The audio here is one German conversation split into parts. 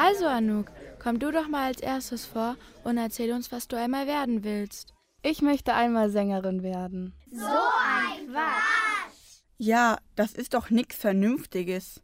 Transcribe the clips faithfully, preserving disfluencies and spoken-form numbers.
Also Anouk, komm du doch mal als erstes vor und erzähl uns, was du einmal werden willst. Ich möchte einmal Sängerin werden. So ein Quatsch! Ja, das ist doch nix Vernünftiges.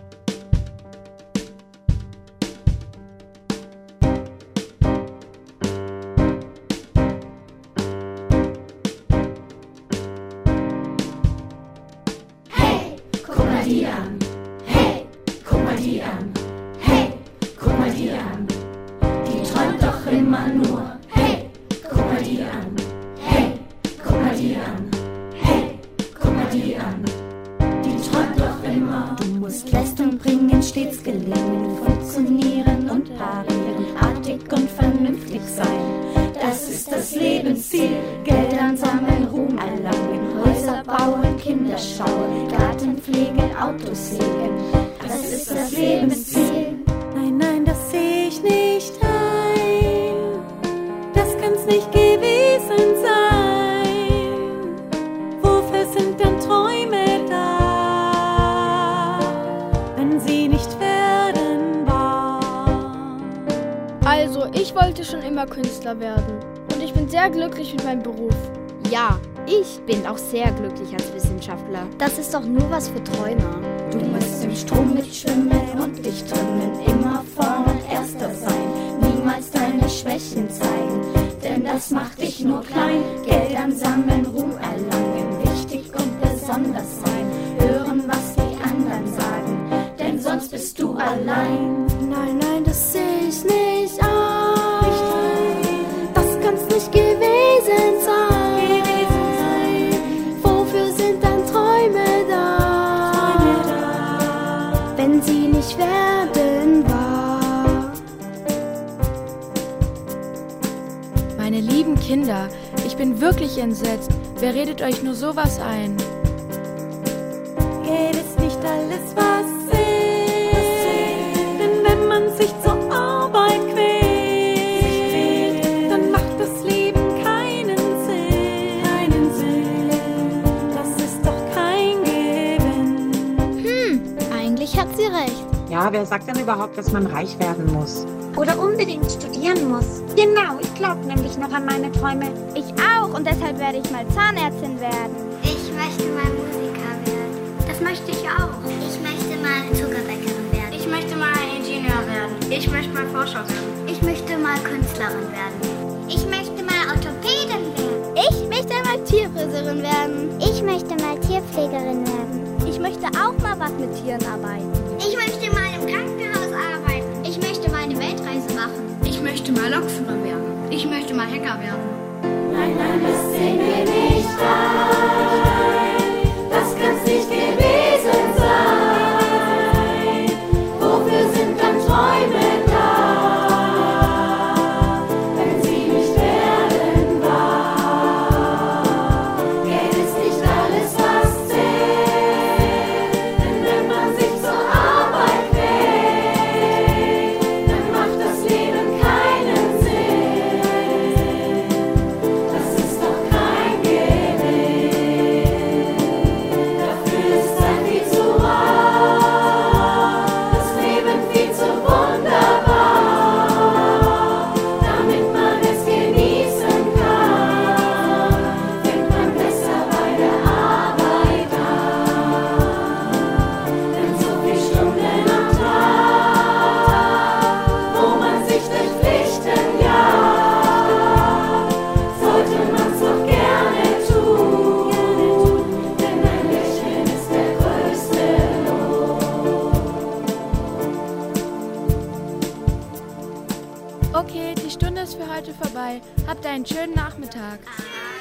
Hey, guck mal die an. Hey, guck mal die an. Hey, guck mal die an. Die träumt doch immer nur. Hey, guck mal die an. Hey, guck mal die an. Hey, guck mal die an. Die träumt doch immer. Du musst Leistung bringen, stets gelingen, funktionieren und parieren, artig und vernünftig sein. Das ist das Lebensziel. Geld ansammeln, Ruhm erlangen, Häuser bauen, Kinder schauen, Garten pflegen, Autos hegen. Das ist das Lebensziel. Nein, nein, das sehe ich nicht ein. Das kann's nicht gewesen sein. Wofür sind denn Träume da, wenn sie nicht werden wahr? Also, ich wollte schon immer Künstler werden. Und ich bin sehr glücklich mit meinem Beruf. Ja, ich bin auch sehr glücklich als Wissenschaftler. Das ist doch nur was für Träumer. Du musst im Strom mitschwimmen und dich trimmen, immer vorn und Erster sein, niemals deine Schwächen zeigen, denn das macht dich nur klein. Geld ansammeln, Ruhm erlangen, wichtig und besonders sein, hören, was die anderen sagen, denn sonst bist du allein. Nein, nein, das sehe ich nicht ein. Das kann's nicht gewesen sein. Wofür sind dann Träume da, wenn sie nicht werden wahr? Meine lieben Kinder, ich bin wirklich entsetzt. Wer redet euch nur sowas ein? Geld ist nicht alles, was zählt, denn wenn man sich zur Arbeit quält, dann macht das Leben keinen Sinn. Keinen Sinn. Das ist doch kein Gewinn. Hm, eigentlich hat sie recht. Ja, wer sagt denn überhaupt, dass man reich werden muss? Oder unbedingt studieren muss. Genau, ich glaube nämlich noch an meine Träume. Ich auch und deshalb werde ich mal Zahnärztin werden. Ich möchte mal Musiker werden. Das möchte ich auch. Ich möchte mal Zuckerbäckerin werden. Ich möchte mal Ingenieur werden. Ich möchte mal Forscher werden. Ich möchte mal Künstlerin werden. Ich möchte mal Orthopädin werden. Ich möchte mal Tierfriseurin werden. Ich möchte mal Tierpflegerin werden. Ich möchte auch mal was mit Tieren arbeiten. Ich möchte mal im Krankenhaus arbeiten. Ich möchte mal eine Weltreise machen. Ich möchte mal Lokführer werden. Ich möchte mal Hacker werden. Nein, nein, das sehen wir nicht ein. Das kann's nicht gewesen sein. Wofür sind dann Träume da, wenn sie nicht werden wahr? Geld ist nicht alles, was zählt, denn wenn man sich zur Arbeit quält, dann macht das Leben keinen Sinn. Das ist doch kein Gewinn. Dafür ist Zeit viel zu rar, das Leben viel zu wunderbar. Damit man es genießen kann, fängt man besser bei der Arbeit an. Denn so viele Stunden am Tag, wo man sich durch Pflichten jagt, sollte man's doch gerne tun, denn ein Lächeln ist der größte Lohn. Okay, die Stunde ist für heute vorbei. Habt einen schönen Nachmittag.